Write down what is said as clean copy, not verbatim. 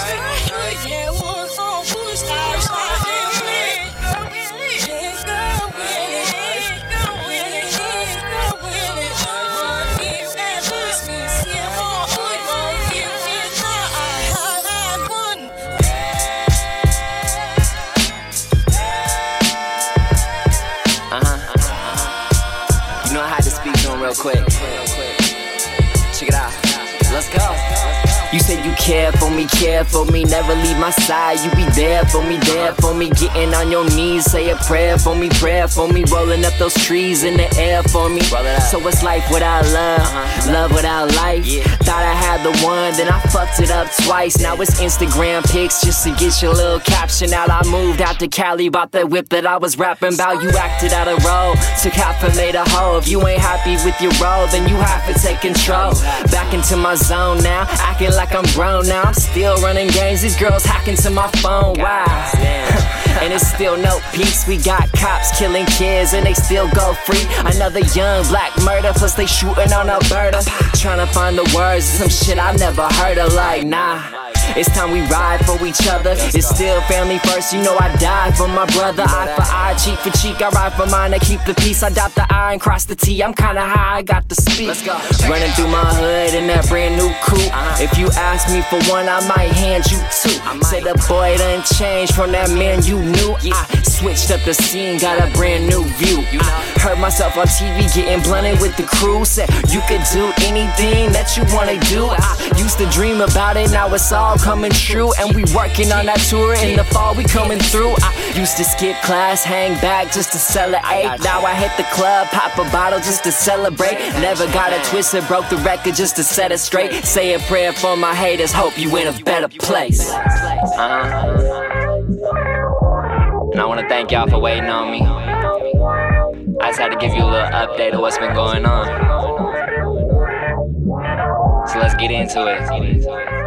You know I had to speak to him real quick. Check it out. Let's go. You said you care for me, never leave my side. You be there for me, getting on your knees. Say a prayer for me, rolling up those trees in the air for me. So it's life without love, love without life. Thought I had the one, then I fucked it up twice. Now it's Instagram pics just to get your little caption out. I moved out to Cali, bought that whip that I was rapping about. You acted out of role, took half and made a hoe. If you ain't happy with your role, then you have to take control. Back into my zone now, acting like I'm grown now. I'm still running games, these girls hacking to my phone. Wow. And it's still no peace. We got cops killing kids and they still go free. Another young black murder, plus they shooting on Alberta. Trying to find the words of some shit I never heard of. Like, nah, it's time we ride for each other. It's still family first, you know I die for my brother. Eye for eye, cheek for cheek, I ride for mine, I keep the peace. I dot the I and cross the T, I'm kinda high, I got the speed. Let's go. Running through my hood in that brand new coupe. If you ask me for one, I might hand you two. Say the boy done changed from that man you knew. I switched up the scene, got a brand new view. Heard myself on TV getting blunted with the crew. Said you could do anything that you wanna do. I used to dream about it, now it's all coming true. And we working on that tour, in the fall we coming through. I used to skip class, hang back just to celebrate. Now I hit the club, pop a bottle just to celebrate. Never got it twisted, broke the record just to set it straight. Say a prayer for my haters, hope you in a better place. And I wanna thank y'all for waiting on me. I just had to give you a little update of what's been going on. So let's get into it.